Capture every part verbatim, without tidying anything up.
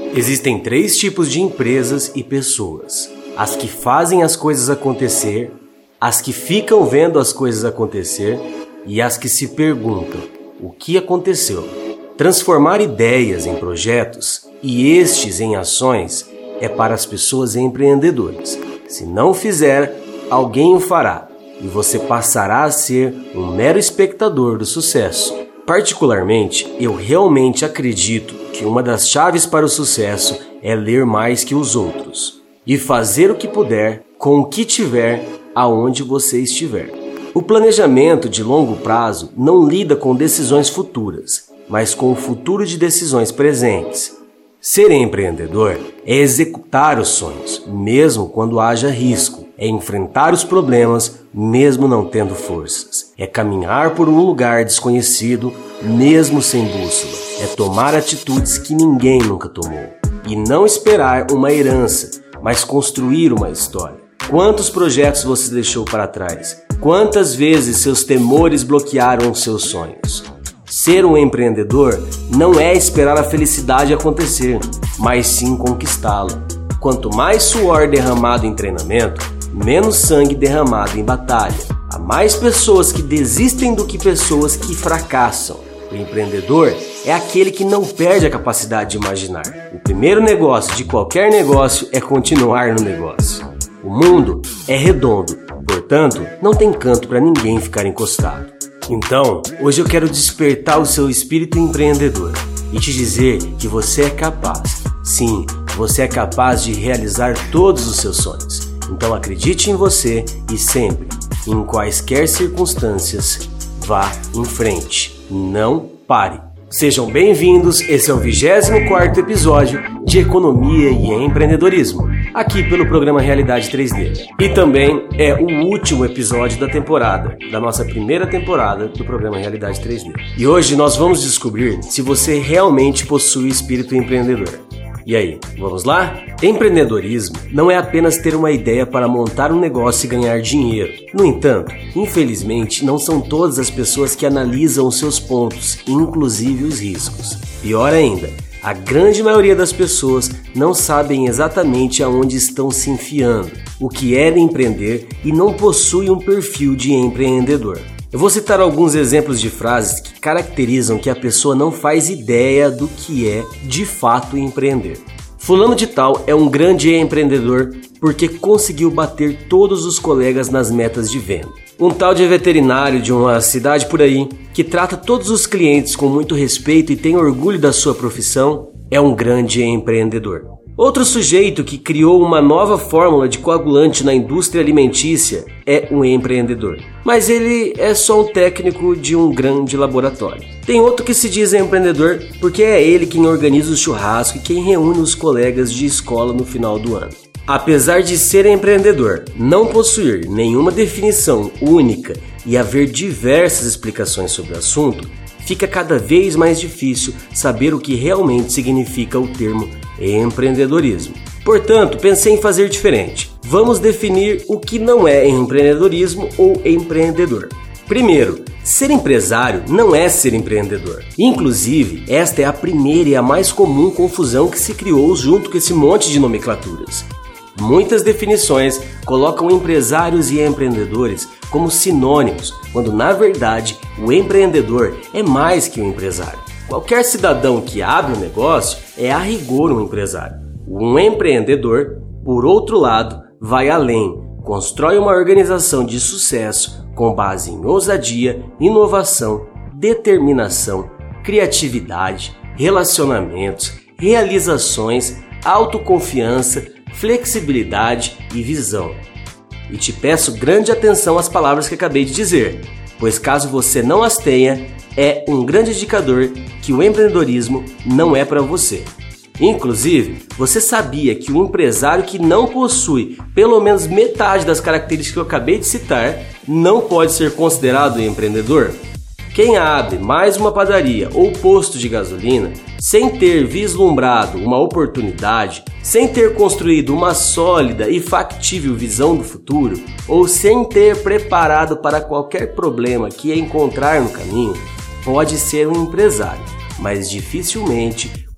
Existem três tipos de empresas e pessoas: as que fazem as coisas acontecer, as que ficam vendo as coisas acontecer e as que se perguntam o que aconteceu. Transformar ideias em projetos e estes em ações é para as pessoas empreendedoras. Se não fizer, alguém o fará e você passará a ser um mero espectador do sucesso. Particularmente, eu realmente acredito que uma das chaves para o sucesso é ler mais que os outros e fazer o que puder, com o que tiver, aonde você estiver. O planejamento de longo prazo não lida com decisões futuras, mas com o futuro de decisões presentes. Ser empreendedor é executar os sonhos, mesmo quando haja risco. É enfrentar os problemas, mesmo não tendo forças. É caminhar por um lugar desconhecido, mesmo sem bússola. É tomar atitudes que ninguém nunca tomou. E não esperar uma herança, mas construir uma história. Quantos projetos você deixou para trás? Quantas vezes seus temores bloquearam os seus sonhos? Ser um empreendedor não é esperar a felicidade acontecer, mas sim conquistá-la. Quanto mais suor derramado em treinamento, menos sangue derramado em batalha. Há mais pessoas que desistem do que pessoas que fracassam. O empreendedor é aquele que não perde a capacidade de imaginar. O primeiro negócio de qualquer negócio é continuar no negócio. O mundo é redondo, portanto, não tem canto para ninguém ficar encostado. Então, hoje eu quero despertar o seu espírito empreendedor e te dizer que você é capaz. Sim, você é capaz de realizar todos os seus sonhos. Então acredite em você e sempre, em quaisquer circunstâncias, vá em frente. Não pare. Sejam bem-vindos, esse é o vigésimo quarto episódio de Economia e Empreendedorismo, aqui pelo programa Realidade três D. E também é o último episódio da temporada, da nossa primeira temporada do programa Realidade três D. E hoje nós vamos descobrir se você realmente possui espírito empreendedor. E aí, vamos lá? Empreendedorismo não é apenas ter uma ideia para montar um negócio e ganhar dinheiro. No entanto, infelizmente, não são todas as pessoas que analisam os seus pontos, inclusive os riscos. Pior ainda, a grande maioria das pessoas não sabem exatamente aonde estão se enfiando, o que é empreender e não possuem um perfil de empreendedor. Eu vou citar alguns exemplos de frases que caracterizam que a pessoa não faz ideia do que é, de fato, empreender. Fulano de tal é um grande empreendedor porque conseguiu bater todos os colegas nas metas de venda. Um tal de veterinário de uma cidade por aí, que trata todos os clientes com muito respeito e tem orgulho da sua profissão, é um grande empreendedor. Outro sujeito que criou uma nova fórmula de coagulante na indústria alimentícia é um empreendedor. Mas ele é só um técnico de um grande laboratório. Tem outro que se diz empreendedor porque é ele quem organiza o churrasco e quem reúne os colegas de escola no final do ano. Apesar de ser empreendedor, não possuir nenhuma definição única e haver diversas explicações sobre o assunto, fica cada vez mais difícil saber o que realmente significa o termo empreendedorismo. Portanto, pensei em fazer diferente. Vamos definir o que não é empreendedorismo ou empreendedor. Primeiro, ser empresário não é ser empreendedor. Inclusive, esta é a primeira e a mais comum confusão que se criou junto com esse monte de nomenclaturas. Muitas definições colocam empresários e empreendedores como sinônimos, quando na verdade o empreendedor é mais que um empresário. Qualquer cidadão que abre um negócio é a rigor um empresário. Um empreendedor, por outro lado, vai além, constrói uma organização de sucesso com base em ousadia, inovação, determinação, criatividade, relacionamentos, realizações, autoconfiança, flexibilidade e visão. E te peço grande atenção às palavras que acabei de dizer, pois caso você não as tenha, é um grande indicador que o empreendedorismo não é para você. Inclusive, você sabia que o empresário que não possui pelo menos metade das características que eu acabei de citar não pode ser considerado empreendedor? Quem abre mais uma padaria ou posto de gasolina sem ter vislumbrado uma oportunidade, sem ter construído uma sólida e factível visão do futuro ou sem ter preparado para qualquer problema que encontrar no caminho, pode ser um empresário, mas dificilmente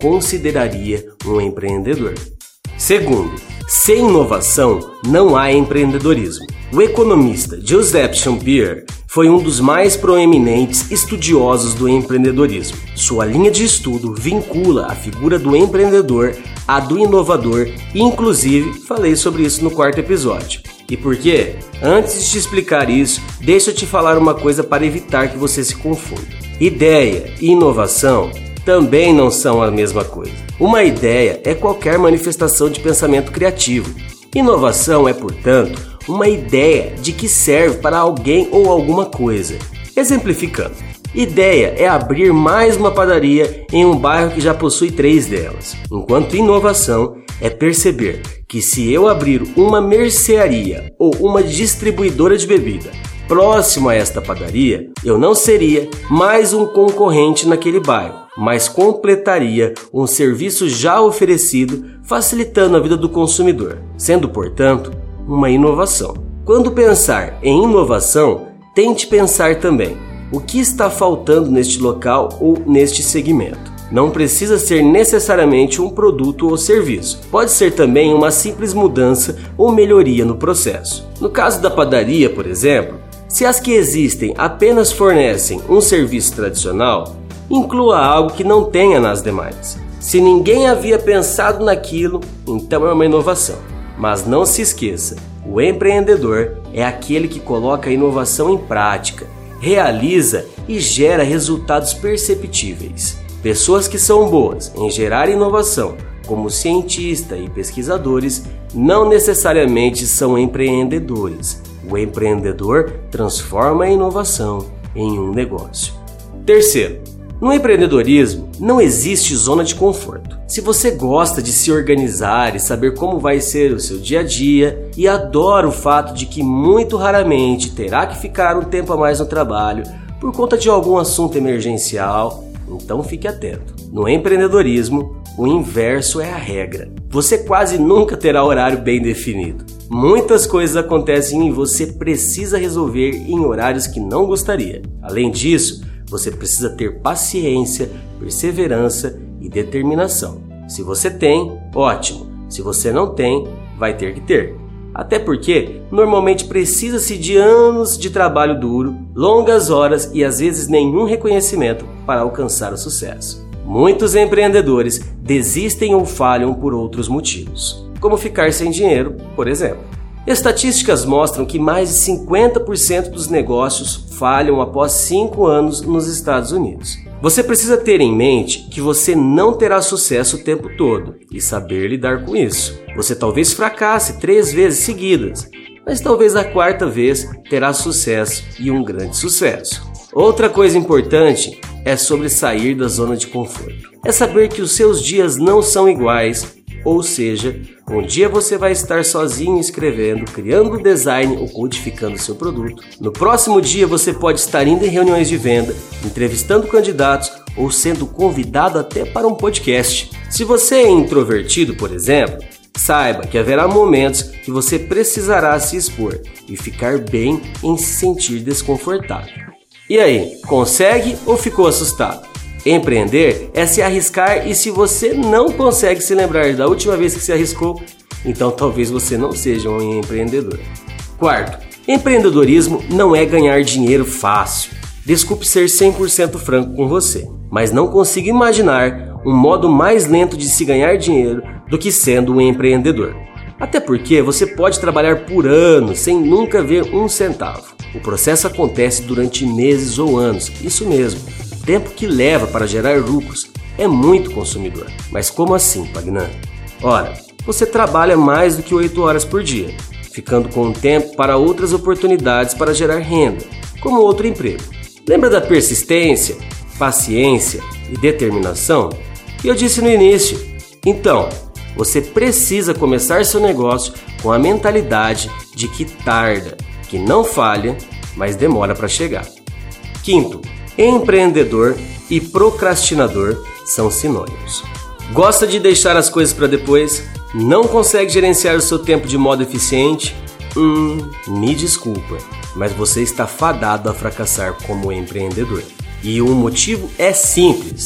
consideraria um empreendedor. Segundo, sem inovação não há empreendedorismo. O economista Joseph Champier foi um dos mais proeminentes estudiosos do empreendedorismo. Sua linha de estudo vincula a figura do empreendedor à do inovador e, inclusive, falei sobre isso no quarto episódio. E por quê? Antes de te explicar isso, deixa eu te falar uma coisa para evitar que você se confunda. Ideia e inovação também não são a mesma coisa. Uma ideia é qualquer manifestação de pensamento criativo. Inovação é, portanto, uma ideia de que serve para alguém ou alguma coisa. Exemplificando, ideia é abrir mais uma padaria em um bairro que já possui três delas, enquanto inovação é perceber que se eu abrir uma mercearia ou uma distribuidora de bebida próximo a esta padaria, eu não seria mais um concorrente naquele bairro, mas completaria um serviço já oferecido, facilitando a vida do consumidor, sendo, portanto, uma inovação. Quando pensar em inovação, tente pensar também o que está faltando neste local ou neste segmento. Não precisa ser necessariamente um produto ou serviço. Pode ser também uma simples mudança ou melhoria no processo. No caso da padaria, por exemplo, se as que existem apenas fornecem um serviço tradicional, inclua algo que não tenha nas demais. Se ninguém havia pensado naquilo, então é uma inovação. Mas não se esqueça, o empreendedor é aquele que coloca a inovação em prática, realiza e gera resultados perceptíveis. Pessoas que são boas em gerar inovação, como cientistas e pesquisadores, não necessariamente são empreendedores. O empreendedor transforma a inovação em um negócio. Terceiro, no empreendedorismo não existe zona de conforto. Se você gosta de se organizar e saber como vai ser o seu dia a dia e adora o fato de que muito raramente terá que ficar um tempo a mais no trabalho por conta de algum assunto emergencial, então fique atento. No empreendedorismo, o inverso é a regra. Você quase nunca terá horário bem definido. Muitas coisas acontecem e você precisa resolver em horários que não gostaria. Além disso, você precisa ter paciência, perseverança e determinação. Se você tem, ótimo. Se você não tem, vai ter que ter. Até porque, normalmente precisa-se de anos de trabalho duro, longas horas e às vezes nenhum reconhecimento para alcançar o sucesso. Muitos empreendedores desistem ou falham por outros motivos, como ficar sem dinheiro, por exemplo. Estatísticas mostram que mais de cinquenta por cento dos negócios falham após cinco anos nos Estados Unidos. Você precisa ter em mente que você não terá sucesso o tempo todo e saber lidar com isso. Você talvez fracasse três vezes seguidas, mas talvez a quarta vez terá sucesso e um grande sucesso. Outra coisa importante é sobre sair da zona de conforto. É saber que os seus dias não são iguais, ou seja, um dia você vai estar sozinho escrevendo, criando design ou codificando seu produto. No próximo dia você pode estar indo em reuniões de venda, entrevistando candidatos ou sendo convidado até para um podcast. Se você é introvertido, por exemplo, saiba que haverá momentos que você precisará se expor e ficar bem em se sentir desconfortável. E aí, consegue ou ficou assustado? Empreender é se arriscar e se você não consegue se lembrar da última vez que se arriscou, então talvez você não seja um empreendedor. Quarto, empreendedorismo não é ganhar dinheiro fácil. Desculpe ser cem por cento franco com você, mas não consigo imaginar um modo mais lento de se ganhar dinheiro do que sendo um empreendedor. Até porque você pode trabalhar por anos sem nunca ver um centavo. O processo acontece durante meses ou anos, isso mesmo. O tempo que leva para gerar lucros é muito consumidor. Mas como assim, Pagnan? Ora, você trabalha mais do que oito horas por dia, ficando com tempo para outras oportunidades para gerar renda, como outro emprego. Lembra da persistência, paciência e determinação que eu disse no início? Então, você precisa começar seu negócio com a mentalidade de que tarda, que não falha, mas demora para chegar. Quinto, empreendedor e procrastinador são sinônimos. Gosta de deixar as coisas para depois? Não consegue gerenciar o seu tempo de modo eficiente? Hum, me desculpa, mas você está fadado a fracassar como empreendedor. E o motivo é simples.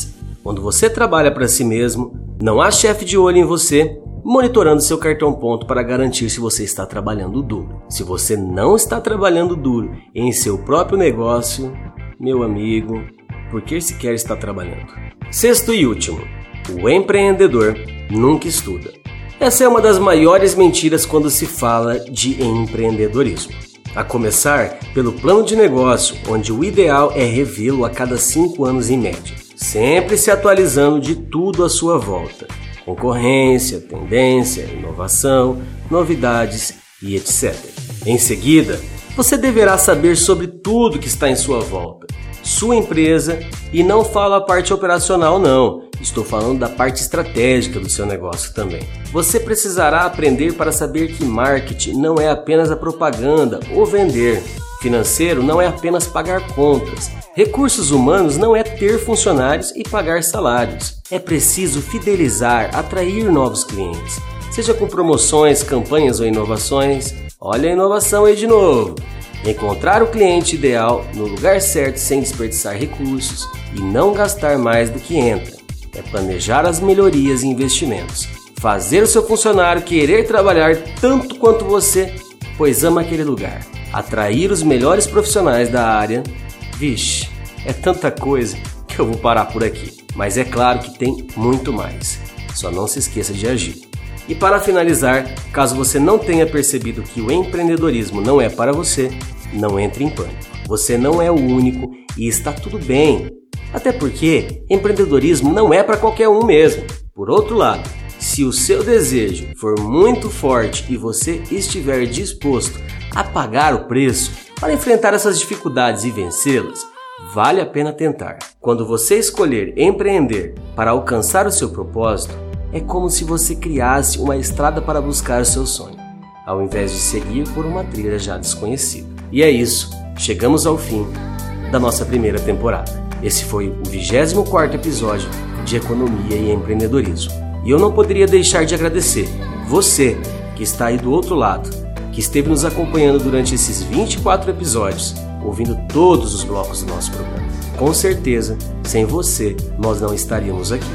Quando você trabalha para si mesmo, não há chefe de olho em você, monitorando seu cartão ponto para garantir se você está trabalhando duro. Se você não está trabalhando duro em seu próprio negócio, meu amigo, por que sequer está trabalhando? Sexto e último, o empreendedor nunca estuda. Essa é uma das maiores mentiras quando se fala de empreendedorismo. A começar pelo plano de negócio, onde o ideal é revê-lo a cada cinco anos em média, sempre se atualizando de tudo à sua volta. Concorrência, tendência, inovação, novidades e etcétera. Em seguida, você deverá saber sobre tudo que está em sua volta, sua empresa, e não falo a parte operacional não, estou falando da parte estratégica do seu negócio também. Você precisará aprender para saber que marketing não é apenas a propaganda ou vender. Financeiro não é apenas pagar contas. Recursos humanos não é ter funcionários e pagar salários. É preciso fidelizar, atrair novos clientes. Seja com promoções, campanhas ou inovações. Olha a inovação aí de novo. Encontrar o cliente ideal no lugar certo sem desperdiçar recursos e não gastar mais do que entra. É planejar as melhorias e investimentos. Fazer o seu funcionário querer trabalhar tanto quanto você, pois ama aquele lugar. Atrair os melhores profissionais da área. Vixe, é tanta coisa que eu vou parar por aqui. Mas é claro que tem muito mais. Só não se esqueça de agir. E para finalizar, caso você não tenha percebido que o empreendedorismo não é para você, não entre em pânico. Você não é o único e está tudo bem. Até porque empreendedorismo não é para qualquer um mesmo. Por outro lado, se o seu desejo for muito forte e você estiver disposto a pagar o preço para enfrentar essas dificuldades e vencê-las, vale a pena tentar. Quando você escolher empreender para alcançar o seu propósito, é como se você criasse uma estrada para buscar o seu sonho, ao invés de seguir por uma trilha já desconhecida. E é isso, chegamos ao fim da nossa primeira temporada. Esse foi o vigésimo quarto episódio de Economia e Empreendedorismo. E eu não poderia deixar de agradecer você que está aí do outro lado, que esteve nos acompanhando durante esses vinte e quatro episódios, ouvindo todos os blocos do nosso programa. Com certeza, sem você, nós não estaríamos aqui.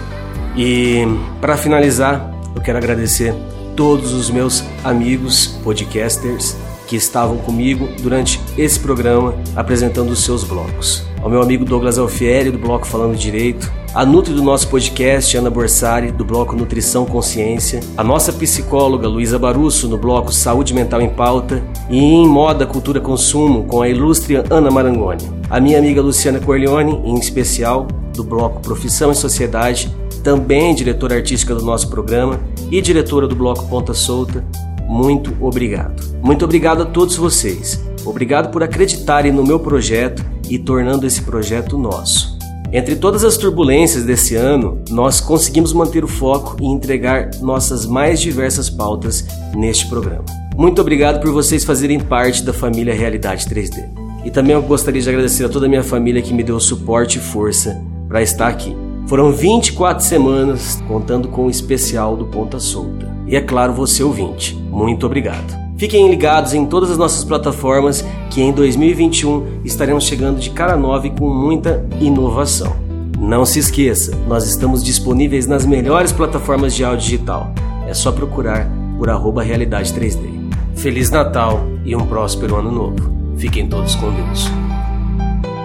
E para finalizar, eu quero agradecer todos os meus amigos podcasters que estavam comigo durante esse programa apresentando os seus blocos. Ao meu amigo Douglas Alfieri, do bloco Falando Direito, a Nutri do nosso podcast, Ana Borsari, do bloco Nutrição Consciência, a nossa psicóloga Luísa Barusso, no bloco Saúde Mental em Pauta, e em Moda, Cultura, Consumo, com a ilustre Ana Marangoni. A minha amiga Luciana Corleone, em especial, do bloco Profissão e Sociedade, também diretora artística do nosso programa e diretora do bloco Ponta Solta. Muito obrigado. Muito obrigado a todos vocês. Obrigado por acreditarem no meu projeto e tornando esse projeto nosso. Entre todas as turbulências desse ano, nós conseguimos manter o foco e entregar nossas mais diversas pautas neste programa. Muito obrigado por vocês fazerem parte da família Realidade três D. E também eu gostaria de agradecer a toda a minha família que me deu suporte e força para estar aqui. Foram vinte e quatro semanas, contando com o especial do Ponta Solta. E é claro, você ouvinte, muito obrigado. Fiquem ligados em todas as nossas plataformas que em dois mil e vinte e um estaremos chegando de cara nova e com muita inovação. Não se esqueça, nós estamos disponíveis nas melhores plataformas de áudio digital. É só procurar por arroba Realidade três D. Feliz Natal e um próspero Ano Novo. Fiquem todos com Deus.